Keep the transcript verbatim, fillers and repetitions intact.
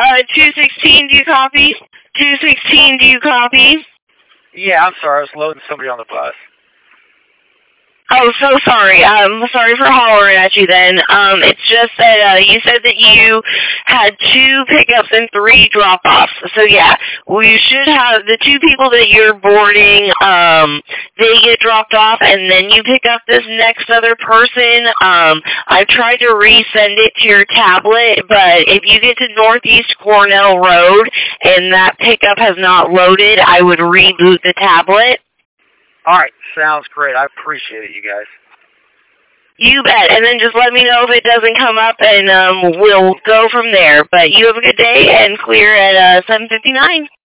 Uh, two sixteen, do you copy? two sixteen, do you copy? Yeah, I'm sorry. I was loading somebody on the bus. Oh, so sorry. Um, sorry for hollering at you then. Um, it's just that, uh, you said that you had two pickups and three drop-offs. So, yeah, we should have the two people that you're boarding, um, they get dropped off, and then you pick up this next other person. Um, I've tried to resend it to your tablet, but if you get to Northeast Cornell Road and that pickup has not loaded, I would reboot the tablet. All right, sounds great. I appreciate it, you guys. You bet, and then just let me know if it doesn't come up, and um, we'll go from there. But you have a good day, and clear at uh, seven fifty-nine.